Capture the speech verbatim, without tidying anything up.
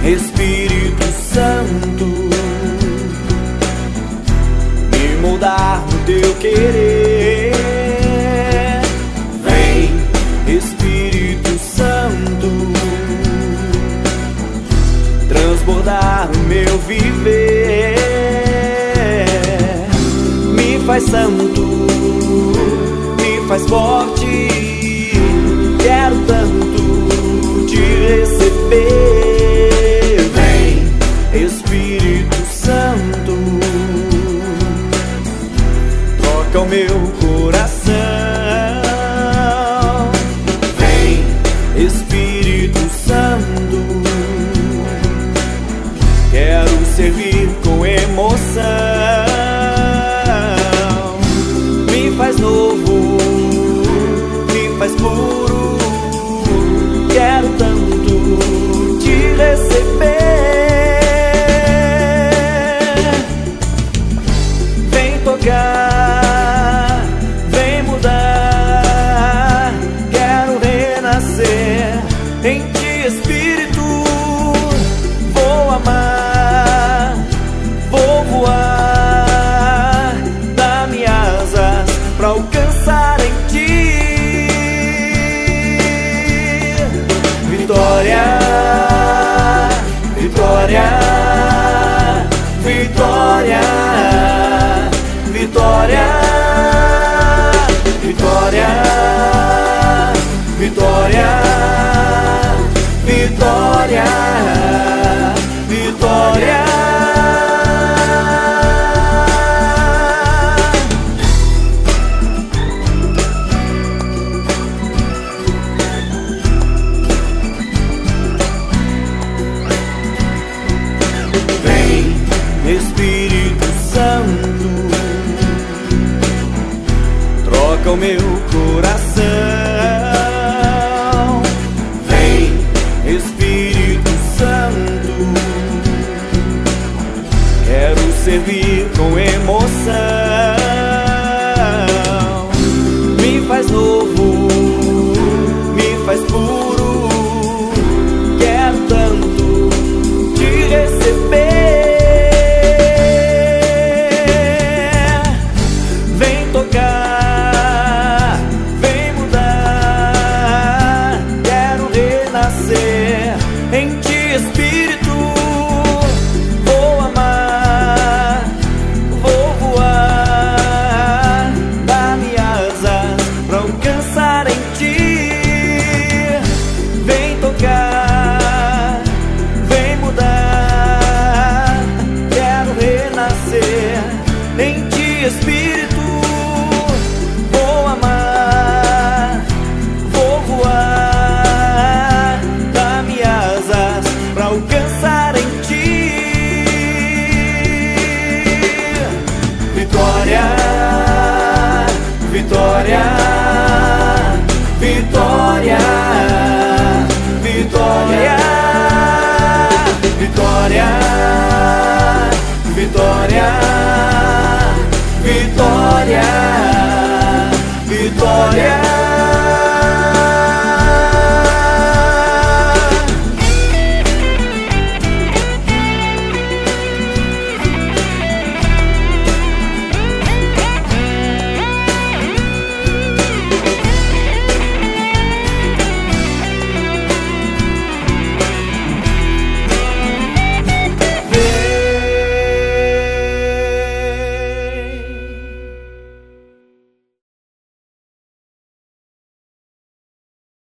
Espírito Santo, me moldar no teu querer. Vem, Espírito Santo, transbordar o meu viver. Me faz santo, me faz forte, quero tanto te receber. Espírito Santo, toca o meu coração. Vem, Espírito Santo, quero servir com emoção. Me faz novo, me faz puro, quero tanto te receber. Vem mudar, quero renascer em ti, Espírito. Vou amar, vou voar, dá-me asas pra alcançar em ti. Vitória, vitória, vitória. Vitória, vitória, vitória, vitória, vitória. Vem, Espírito Santo, toca o meu coração. Vem, Espírito Santo, quero servir com emoção. Me faz novo, me faz puro, quero tanto te receber. Vem tocar, em ti, Espírito. Vou amar, vou voar, dá-me asas pra alcançar em ti. Vem tocar, vem mudar, quero renascer em ti, Espírito. Vou amar, vou voar, pra alcançar em ti. Vitória, vitória.